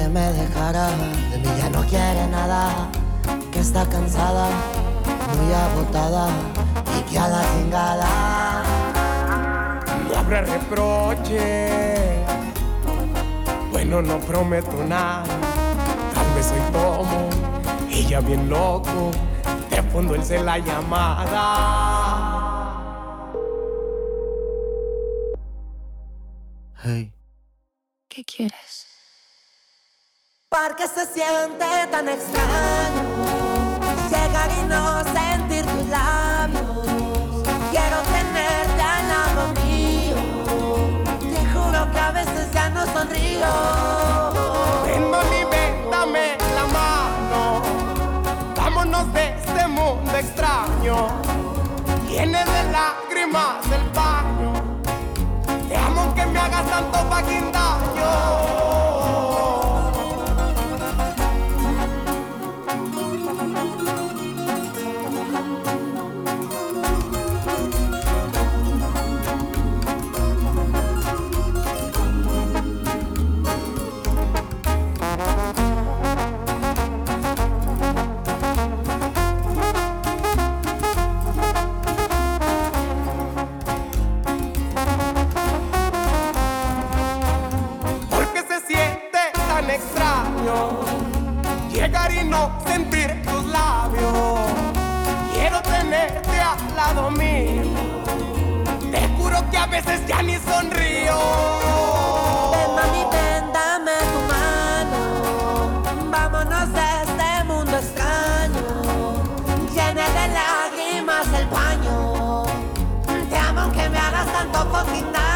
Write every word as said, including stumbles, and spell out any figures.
que me dejara, de mí ya no quiere nada, que está cansada, muy agotada y que a la chingada. No habrá reproche, bueno, no prometo nada. Tal vez soy como ella bien loco, de fondo él se la llamada. Hey, ¿qué quieres? porque se siente tan extraño llegar y no sentir tus labios. Quiero tenerte al lado mío, te juro que a veces ya no sonrío. Ven, mami, ven, dame la mano, vámonos de este mundo extraño, lleno de lágrimas el baño. Te amo aunque me hagas tanto fucking daño. Llegar y no sentir tus labios, quiero tenerte al lado mío, te juro que a veces ya ni sonrío. Ven, mami, ven, dame tu mano, vámonos de este mundo extraño, lleno de lágrimas el baño. Te amo aunque me hagas tanto fucking daño.